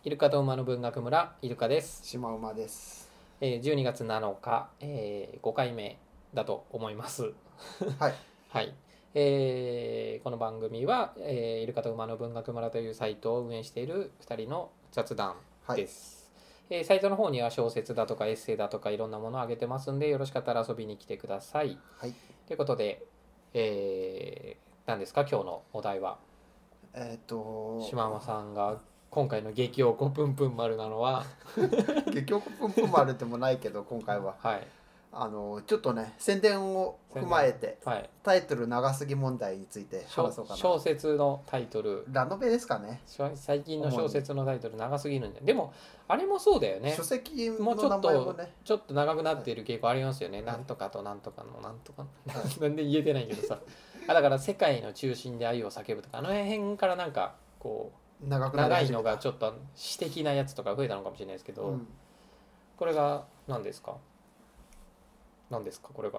イルカと馬の文学村イルカです。 シマウマです。 12月7日、5回目だと思います。 はい。 はい。この番組は、イルカと馬の文学村というサイトを運営している2人の雑談です。サイトの方には小説だとかエッセイだとかいろんなものをあげてますんで、よろしかったら遊びに来てください。 はい。 ということで、何ですか今日のお題は。島間さんが今回の激おこぷんぷん丸なのは激おこぷんぷん丸でもないけど今回ははいちょっとね宣伝を踏まえて、 はい、 タイトル長すぎ問題について話そうかな。 小説のタイトルラノベですかね。 最近の小説のタイトル長すぎるんで、でもあれもそうだよね。 書籍もうの名前もねちょっと長くなっている傾向ありますよね、はい、なんとかとなんとかのなんとか、はい、なんで言えてないけどさだから世界の中心で愛を叫ぶとかあの辺からなんかこう長いのがちょっと詩的なやつとか増えたのかもしれないですけど、これが何ですかこれが、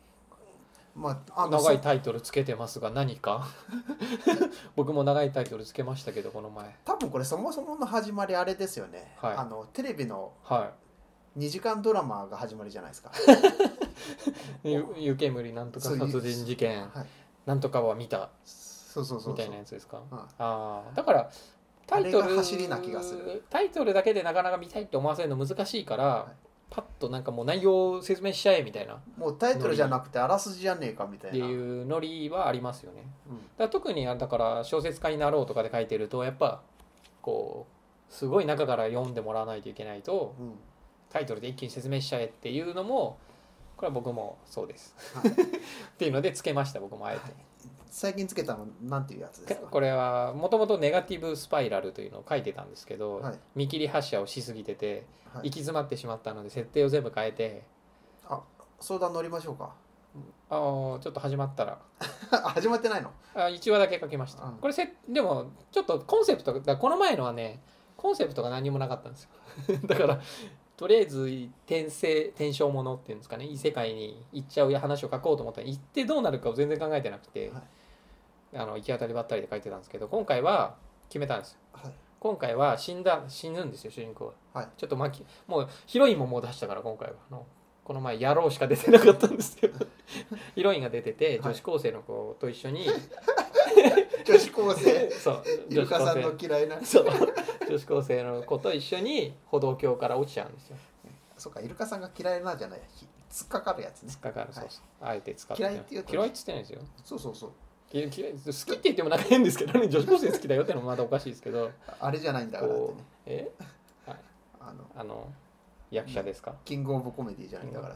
長いタイトルつけてますが何か僕も長いタイトルつけましたけどこの前。 多分これそもそもの始まりあれですよね、 はい、 テレビの 2 時間ドラマが始まりじゃないですか。 湯煙なんとか殺人事件、はい、なんとかは見たみたいなやつですか。だからタイトル走りな気がする。 タイトルだけでなかなか見たいって思わせるの難しいから、はい、パッとなんかもう内容を説明しちゃえみたいな、 もうタイトルじゃなくてあらすじじゃねえかみたいなっていうノリはありますよね、だから特にだから小説家になろうとかで書いてるとやっぱこうすごい中から読んでもらわないといけないと、タイトルで一気に説明しちゃえっていうのもこれは僕もそうです、はい、っていうのでつけました僕もあえて。 最近つけたのなんていうやつですか。 これはもともとネガティブスパイラルというのを書いてたんですけど、 はい、 見切り発車をしすぎてて、行き詰まってしまったので設定を全部変えて、 相談乗りましょうか。 ちょっと始まったら始まってないの。 1話だけ書きました、これでもちょっとコンセプトこの前のはねコンセプトが何もなかったんですよだからとりあえず転生ものっていうんですかね、異世界に行っちゃう話を書こうと思ったら行ってどうなるかを全然考えてなくて、はい、行き当たりばったりで書いてたんですけど今回は決めたんですよ、はい、今回は死ぬんですよ主人公は、はい、ちょっともうヒロインももう出したから今回はこの前野郎しか出てなかったんですけどヒロインが出てて女子高生の子と一緒に、はい、 女子高生そう女子高生の嫌いなそう女子高生の子と一緒に歩道橋から落ちちゃうんですよ。 そうかイルカさんが嫌いなんじゃない、突っかかるやつね。 突っかかる、そうそう、あえて使って嫌いって言うと、 嫌いって言ってないですよ。 そう嫌い好きって言ってもなんか変ですけどね、女子高生好きだよってのもまだおかしいですけどあれじゃないんだからってね。 はい、役者ですか、 キングオブコメディじゃないんだからって。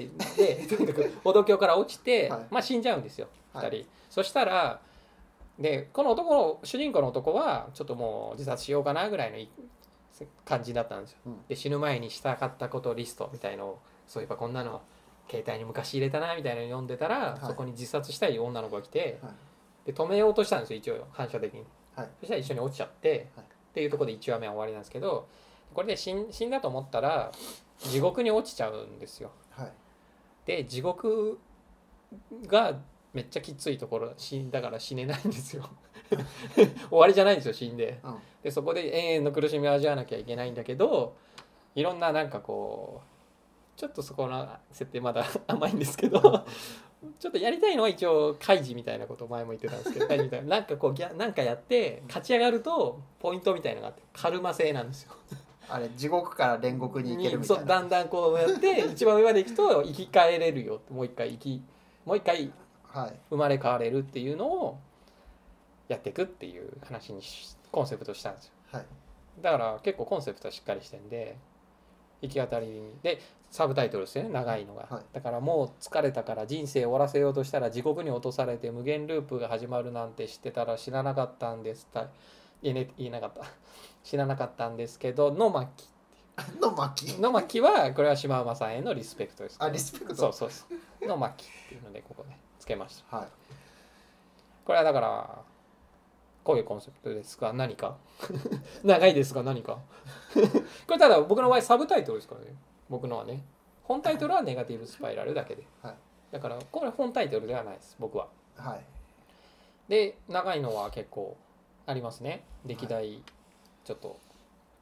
でとにかく歩道橋から落ちて、 はい、 死んじゃうんですよ2人、はい、そしたらこの主人公の男はちょっともう自殺しようかなぐらいの感じだったんですよ、で死ぬ前にしたかったことリストみたいのをそういえばこんなの携帯に昔入れたなみたいなの読んでたら、そこに自殺したい女の子が来て、で止めようとしたんですよ一応反射的に、そしたら一緒に落ちちゃって、っていうところで1話目は終わりなんですけど、これで死んだと思ったら地獄に落ちちゃうんですよ、で地獄がめっちゃきついところ死んだから死ねないんですよ終わりじゃないんですよ死んで、でそこで永遠の苦しみを味わわなきゃいけないんだけど、いろんななんかこうちょっとそこの設定まだ甘いんですけどちょっとやりたいのは一応開示みたいなことを前も言ってたんですけど開示みたいななんかこうなんかやって勝ち上がるとポイントみたいなのがあってカルマ制なんですよあれ地獄から煉獄に行けるみたいな。 だんだんこうやって一番上まで行くと生き返れるよ、もう一回生まれ変われるっていうのをやっていくっていう話にコンセプトしたんですよ、はい、だから結構コンセプトはしっかりしてるんで行き当たりにでサブタイトルですよね長いのが、はい、だからもう疲れたから人生終わらせようとしたら地獄に落とされて無限ループが始まるなんて知ってたら知らなかったんです言えなかった知らなかったんですけどの巻の巻はこれは島馬さんへのリスペクトです、 リスペクトそうの巻っていうのでここねつけました、 はい、 これはだからこういうコンセプトですが何か長いですが何かこれただ僕の場合サブタイトルですからね、僕のはね本タイトルはネガティブスパイラルだけで、はい、だからこれ本タイトルではないです僕は、はい、で長いのは結構ありますね歴代ちょっと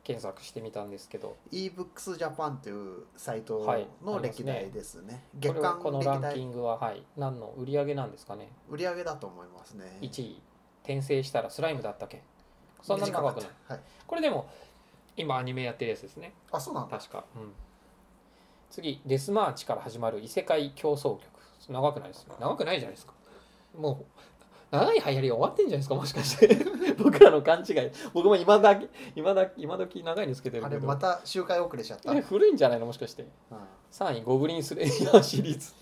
検索してみたんですけど、 ebooks Japan というサイトはいの歴代ですね。 これ月間はこのラ歴代ンキングは、はい、何の売り上げなんですかね。 売上だと思いますね。 1位転生したらスライムだったっけ。そんなに長くない。 短かったはい。 これでも今アニメやってるやつですね、 あ、そうなんだ。 確か。次、デスマーチから始まる異世界競争曲。長くないですよ。長くないじゃないですか。もう長い流行り終わってんじゃないですか、もしかして僕らの勘違い。僕も今時長いのつけてるあけど、 れまた周回遅れしちゃった。 古いんじゃないのもしかして。 うん 3位ゴブリンスレイヤーシリーズ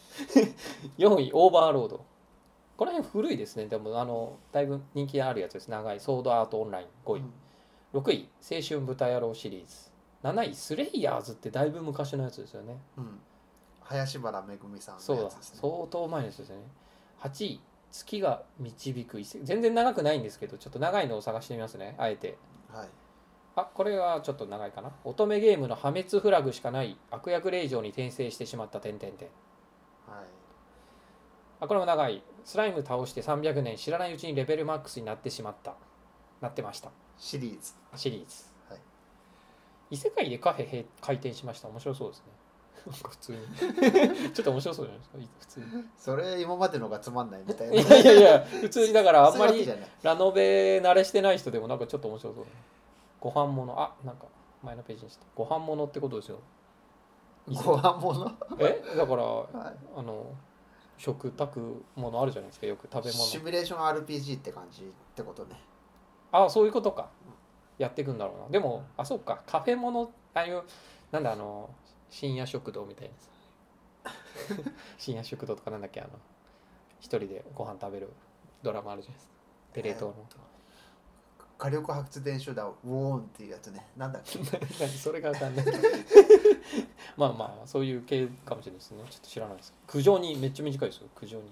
4位オーバーロード。この辺古いですね。でもだいぶ人気あるやつです。長いソードアートオンライン5位、6位青春豚野郎シリーズ、7位スレイヤーズってだいぶ昔のやつですよね。 林原めぐみさんそうだ、 のやつですね。 相当前のやつですよね。8位月が導く異世界。全然長くないんですけど、ちょっと長いのを探してみますね、あえて。 はい。 これはちょっと長いかな。乙女ゲームの破滅フラグしかない悪役令嬢に転生してしまった点々点。 はい。 これも長い。スライム倒して300年、知らないうちにレベルマックスになってましたシリーズ。 シリーズ。 はい。 異世界でカフェ開店しました。面白そうですね普通にちょっと面白そうじゃないですか、普通に。 それ今までのがつまんないみたいな。 いや普通に、だからあんまりそういうわけじゃない。 ラノベ慣れしてない人でもなんかちょっと面白そうだね。ご飯物、なんか前のページにしたご飯物ってことですよ。 ご飯物。 だからはい食卓物あるじゃないですか、よく食べシ物。 ミュレーション RPG って感じってことね。 そういうことか。やっていくんだろうな。でもそうか、カフェ物、ああいうなんだ深夜食堂みたいなさ深夜食堂とかなんだっけ、一人でご飯食べるドラマあるじゃないですか、テレ東の。 火力発電所だウォーンっていうやつね。なんだっけ。 何それがわかんないまあそういう系かもしれないですね。ちょっと知らないです。苦情にめっちゃ短いですよ。苦情に、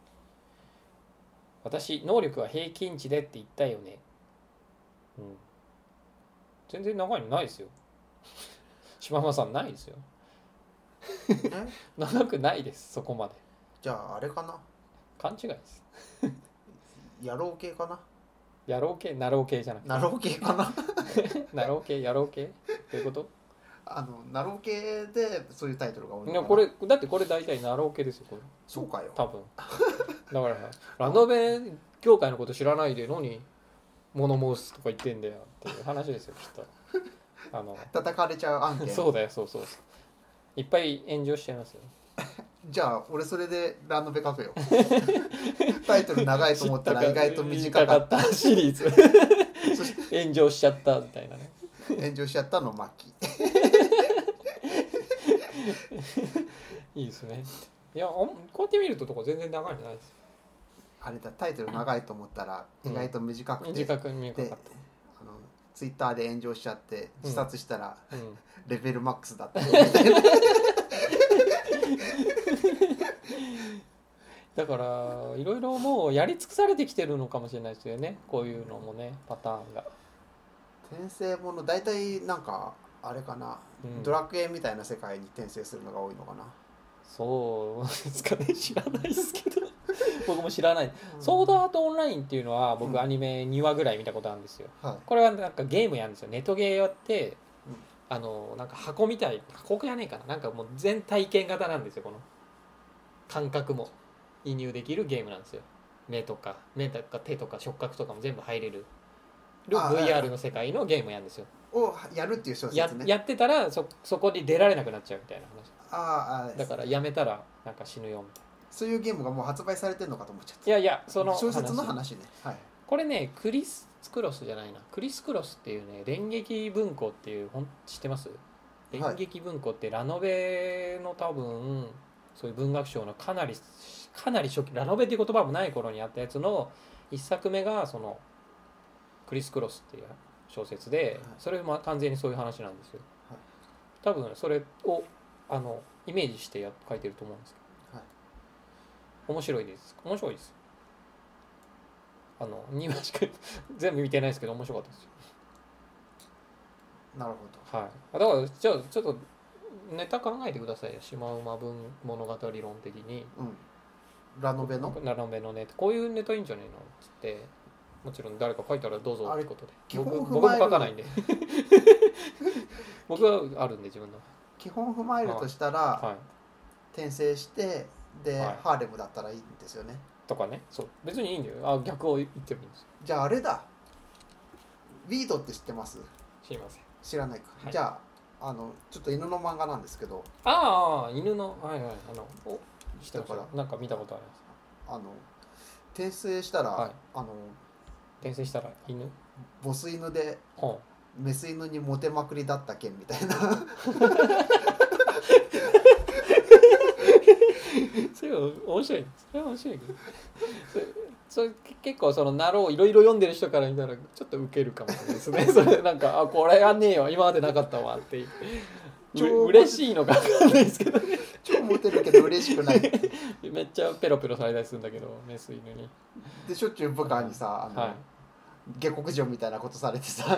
私能力は平均値でって言ったよね。全然長いのないですよ島間さん、ないですよ長くないです、そこまで。 じゃああれかな。 勘違いです。 野郎系かな。 野郎系、ナロー系じゃなくてナロー系かな。 ナロー系、野郎系どういうこと。 ナロー系でそういうタイトルが多いのかな。 これだってこれ大体ナロー系ですよ、これ。 そうかよ。 多分だからラノベ業界のこと知らないで何物申すとか言ってんだよっていう話ですよ、きっと。 叩かれちゃう案件。 そうだよ、そういっぱい炎上しちゃいますよ。 じゃあ俺それでラノベ書くよ。タイトル長いと思ったら意外と短かったシリーズ炎上しちゃったみたいなね。 炎上しちゃったのマッキー。 いいですね。いやこうやって見ると全然長いんじゃないですよ。 あれだ、タイトル長いと思ったら意外と短くて、 短く見えなかった。 ツイッターで炎上しちゃって自殺したら、 うんレベルマックスだったみたいな。 だからいろいろもうやり尽くされてきてるのかもしれないですよね、こういうのもね、パターンが。 転生もの大体なんかあれかな、ドラクエみたいな世界に転生するのが多いのかな。 そうですかね、知らないですけど僕も知らない、ソードアートオンラインっていうのは僕アニメ2話ぐらい見たことあるんですよ、これはなんかゲームやるんですよ、ネットゲーやって、なんか箱みたい、箱じゃねえかな、なんかもう全体験型なんですよ、この感覚も移入できるゲームなんですよ。目とか手とか触覚とかも全部入れるVR の世界のゲームやるんですよ。 をやるっていう小説ね。 やってたらそこに出られなくなっちゃうみたいな話。だからやめたらなんか死ぬよみたいな。 そういうゲームがもう発売されてるのかと思っちゃった。 いやその小説の話ね。はい。 これね、クリスクロスじゃないな、クリスクロスっていうね、連劇文庫っていう本知ってます？連劇文庫ってラノベの多分そういう文学賞のかなり初期、ラノベっていう言葉もない頃にあったやつの一作目がそのクリスクロスっていう小説で、それも完全にそういう話なんですよ。多分それをイメージして書いてると思うんですけど、面白いです。面白いです。2話しか全部見てないですけど面白かったですよ。 なるほど。はい。だからじゃあちょっとネタ考えてくださいよ。シマウマ文物語論的に。 ラノベのね、こういうネタいいんじゃねえのっつって。 もちろん誰か書いたらどうぞってことで。 基本僕も書かないんで僕はあるんで自分の基本踏まえるとしたら、 はい、 転生してで、 はいハーレムだったらいいんですよね。 とかね。そう別にいいんだよ。逆を言ってもいいんですよ。 じゃああれだ、ウィードって知ってます？ 知りません。 知らないか、 はい、 じゃあちょっと犬の漫画なんですけど、 ああ犬のはいはい知ってるからなんか見たことあります。転生したら、 はい、転生したら犬ボス犬で、 はメス犬にモテまくりだった件みたいなそれは面白い。それは面白いけどそれ結構そのナローいろいろ読んでる人から見たらちょっとウケるかもしれないですねそれなんかこれはねえよ今までなかったわって嬉しいのか分かんないですけどね超モテるけど嬉しくないめっちゃペロペロされたりするんだけどメス犬にでしょっちゅう部下にさ下克上みたいなことされてさ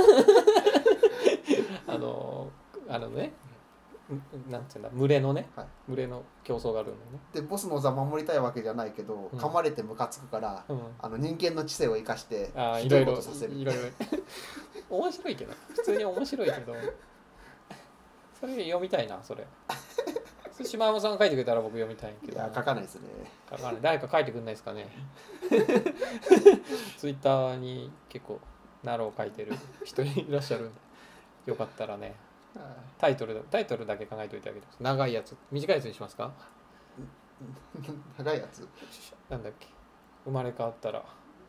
ねなんていうんだ群れのね、 はい、 群れの競争があるんだよね。 でボスの座守りたいわけじゃないけど、噛まれてムカつくから、人間の知性を生かしてひどいことさせる。 いろいろ面白いけど普通に面白いけどそれ読みたいなそれ島山さんが書いてくれたら僕読みたいけど。 いや書かないですね。 書かない。誰か書いてくんないですかねツイッターに結構ナロー書いてる人いらっしゃるんでよかったらねタイトルだけ考えておいてあげてください。長いやつ短いやつにしますか？ 長いやつなんだっけ生まれ変わったら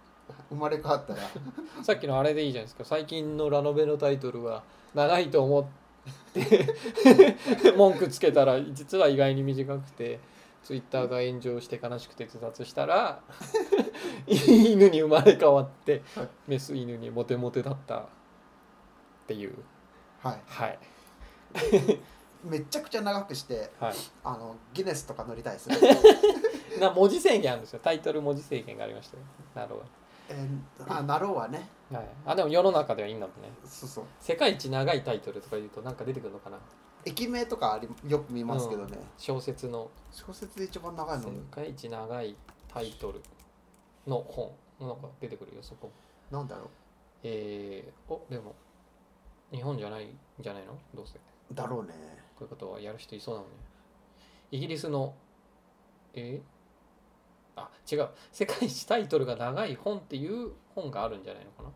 さっきのあれでいいじゃないですか。最近のラノベのタイトルは長いと思って文句つけたら実は意外に短くてツイッターが炎上して悲しくて自殺したら犬に生まれ変わってメス犬にモテモテだったっていうはいはいめちゃくちゃ長くして、 はい、 ギネスとか乗りたいです文字制限あるんですよ。タイトル文字制限がありましたよ。ナローはナローはね、 はい、でも世の中ではいいんだもんね。 そう世界一長いタイトルとか言うとなんか出てくるのかな。 駅名とかよく見ますけどね、 小説で一番長いの世界一長いタイトルの本なんか出てくるよそこ。 なんだろう。 でも日本じゃないんじゃないのどうせだろうね。 こういうことはやる人いそうなのね。イギリスの違う世界一タイトルが長い本っていう本があるんじゃないのかな。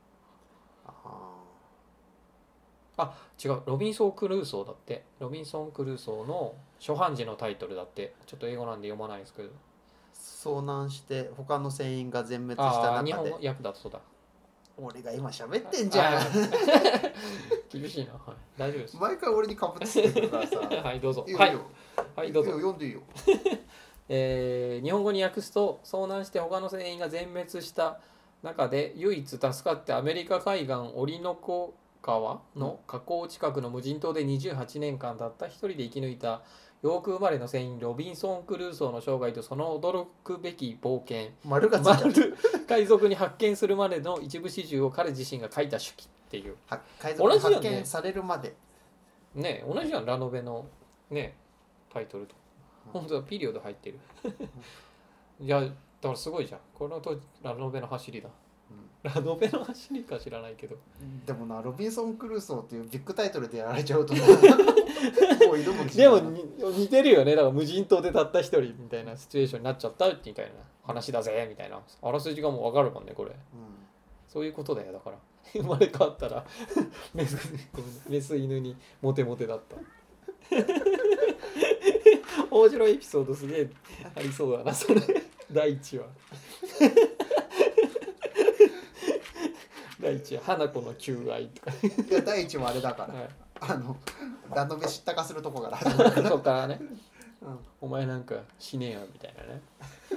違うロビンソン・クルーソーだって。ロビンソン・クルーソーの初版時のタイトルだって。ちょっと英語なんで読まないですけど、 遭難して他の船員が全滅した中で。 日本語訳だとそうだ。 俺が今喋ってんじゃん厳しいな、はい、大丈夫です。 毎回俺にかぶってくるからさはいどうぞ。 はいどうぞ読んでいいよ日本語に訳すと遭難して他の船員が全滅した中で唯一助かってアメリカ海岸オリノコ川の河口近くの無人島で28年間たった一人で生き抜いたヨーク生まれの船員ロビンソン・クルーソーの生涯とその驚くべき冒険海賊に発見するまでの一部始終を彼自身が書いた手記っていう。 海賊に発見されるまでね同じじゃんラノベのねタイトルと本当はピリオド入ってるいやだからすごいじゃんこの当時ラノベの走りだ、ラノベの走りか知らないけど。 でもなロビンソン・クルーソーっていうビッグタイトルでやられちゃうともう色もでも似てるよね。だから無人島でたった一人みたいなシチュエーションになっちゃったみたいな話だぜみたいなあらすじがもう分かるもんねこれ、そういうことだよ。だから生まれ変わったらメス犬にモテモテだった面白いエピソードすげえありそうだなそれ第一話第一話花子の求愛とかいや第一話あれだから、ラノベ知ったかするとこから始まるそっからね、お前なんか死ねえよみたいなね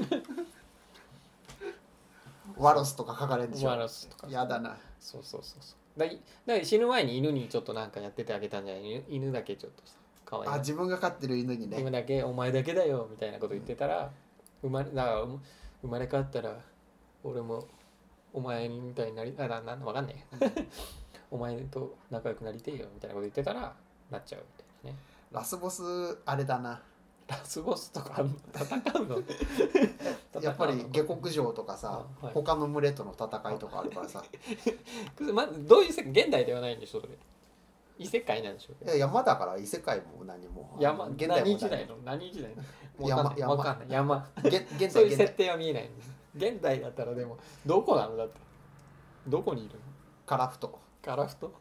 ワロスとか書かれるでしょ。 ワロスとかやだな。 そうだから死ぬ前に犬にちょっとなんかやっててあげたんじゃない。犬だけちょっとさかわいい。 自分が飼ってる犬にね。 今だけお前だけだよみたいなこと言ってたら、生まれ変わったら俺もお前みたいになり分かんないお前と仲良くなりてえよみたいなこと言ってたらなっちゃうみたいなね。 ラスボスあれだな。 ラスボスとか戦うのやっぱり下克上とかさ、 はい、 他の群れとの戦いとかあるからさま、どういう世界、現代ではないんでしょそれ。異世界なんでしょう。 いや山だから異世界も何も山、 現代も何時代の何時代の山わかんない山現そういう設代定は見えない。現代だったらでもどこなのだってどこにいるの。 カラフトカラフト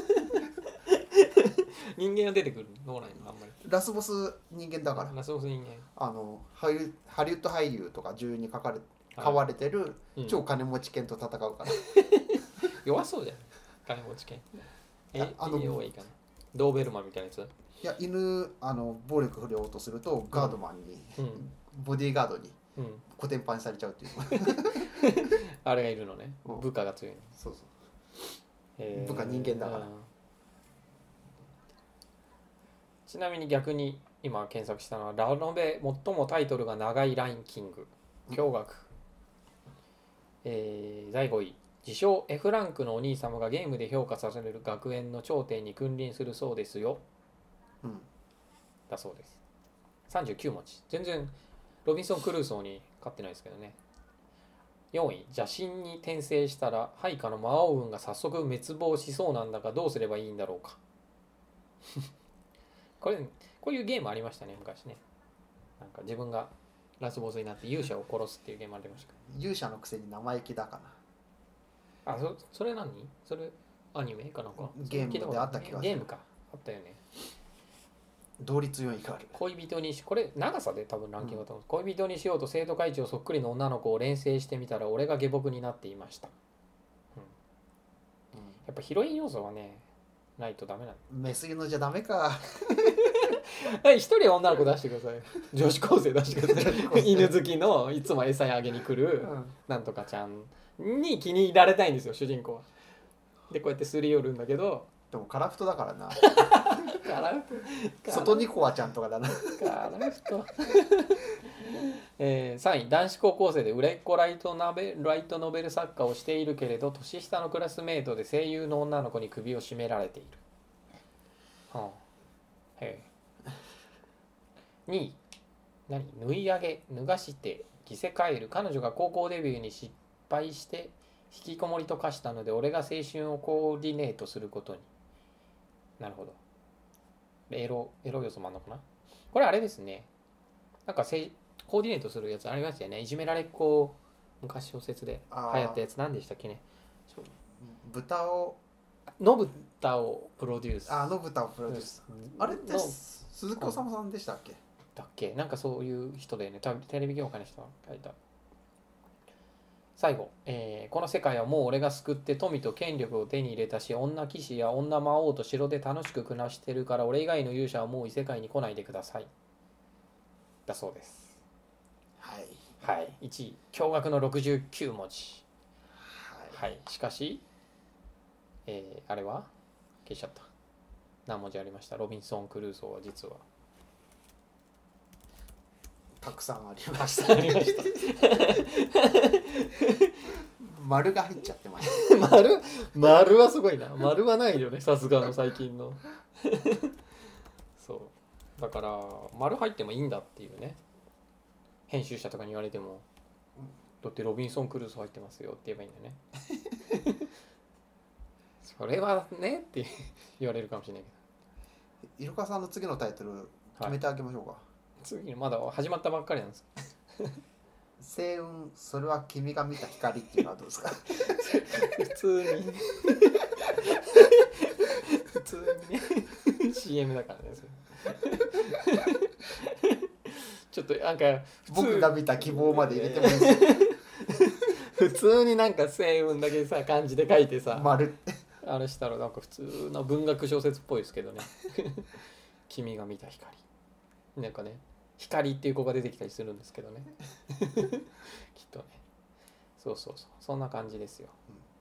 人間が出てくるのどうないのあんまり。 ラスボス人間だからラスボス人間。 ハリウッド俳優とか女優に買われてる超金持ち犬と戦うから、 弱そうじゃん金持ち犬。いいかな。ドーベルマンみたいなやつ。 いや犬暴力振るおうとするとガードマンに、ボディーガードにコテンパンされちゃうっていうあれがいるのね。部下が強いの。 そうそう、部下人間だから。 ちなみに逆に今検索したのはラノベ最もタイトルが長いランキング驚愕、第5位自称 F ランクのお兄様がゲームで評価される学園の頂点に君臨するそうですよ、だそうです。39文字。全然ロビンソン・クルーソーに勝ってないですけどね。4位邪神に転生したら配下の魔王軍が早速滅亡しそうなんだがどうすればいいんだろうかこういうゲームありましたね昔ね。なんか自分がラスボスになって勇者を殺すっていうゲームありました。 勇者のくせに生意気だかな。それ何？それアニメかなんかゲームであった気がする。 ゲームかあったよね。 同率4位がある。 恋人にこれ長さで多分ランキングだと思う、恋人にしようと生徒会長そっくりの女の子を連成してみたら俺が下僕になっていました、やっぱヒロイン要素はねないとダメなの。 メスユのじゃダメか一人女の子出してください。女子高生出してください。犬好きのいつも餌あげに来る、なんとかちゃんに気に入られたいんですよ主人公は。でこうやってすり寄るんだけど、 でもカラフトだからなカラフト外にコアちゃんとかだなカラフト3位男子高校生で売れっ子ライトノベル作家をしているけれど年下のクラスメートで声優の女の子に首を絞められている、2位縫い上げ脱がして着せ替える彼女が高校デビューに失敗して引きこもりと化したので俺が青春をコーディネートすることに。なるほど。エロ要素もあるのかな。これあれですね、なんかコーディネートするやつありましたよね。いじめられっ子昔小説で流行ったやつ何でしたっけね。のぶたをプロデュース。 のぶたをプロデュース。あれって鈴木おさむさんでしたっけ？ なんかそういう人でね、テレビ業界の人が書いた。最後、この世界はもう俺が救って富と権力を手に入れたし、女騎士や女魔王と城で楽しく暮らしてるから俺以外の勇者はもう異世界に来ないでください、だそうです。はい、1位驚愕の69文字。はい、しかし、あれは消しちゃった。何文字ありました？ロビンソン・クルーソーは実はたくさんありました丸が入っちゃってました丸はすごいな。丸はないよねさすがの最近のそうだから丸入ってもいいんだっていうね。編集者とかに言われてもだってロビンソン・クルーソー入ってますよって言えばいいんだよねそれはねって言われるかもしれないけど、イルカさんの次のタイトル決めてあげましょうか。 次まだ始まったばっかりなんです星雲それは君が見た光っていうのはどうですか普通にねCM だからねそれちょっとなんか僕が見た希望まで入れてもいいですよ普通になんか星雲だけさ漢字で書いてさ丸あれしたらなんか普通の文学小説っぽいですけどね君が見た光なんかね光っていう子が出てきたりするんですけどねきっとねそうそんな感じですよ、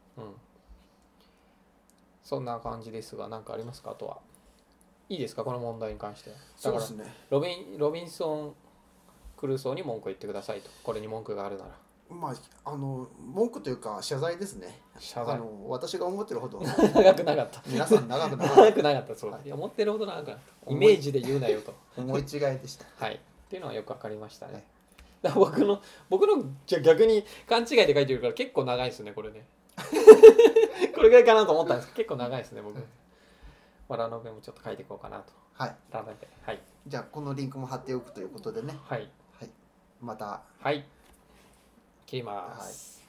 そんな感じですが何かありますか。あとはいいですかこの問題に関しては。だからそうですね、 ロビンソン・クルーソーに文句を言ってくださいと。これに文句があるなら文句というか謝罪ですね。私が思ってるほど長くなかった。 皆さん長くなかった。 そう、思ってるほど長くなかった。イメージで言うなよと思い違いでした。 はい。 っていうのはよく分かりましたね。だから僕のじゃ逆に勘違いで書いてるから結構長いですねこれね。これぐらいかなと思ったんですけど結構長いですね僕。ラノベもちょっと書いていこうかなと。 はい。 ラノベ。はい。 じゃあこのリンクも貼っておくということでね。 はい。 はい。また。 はい。切ります。 はい。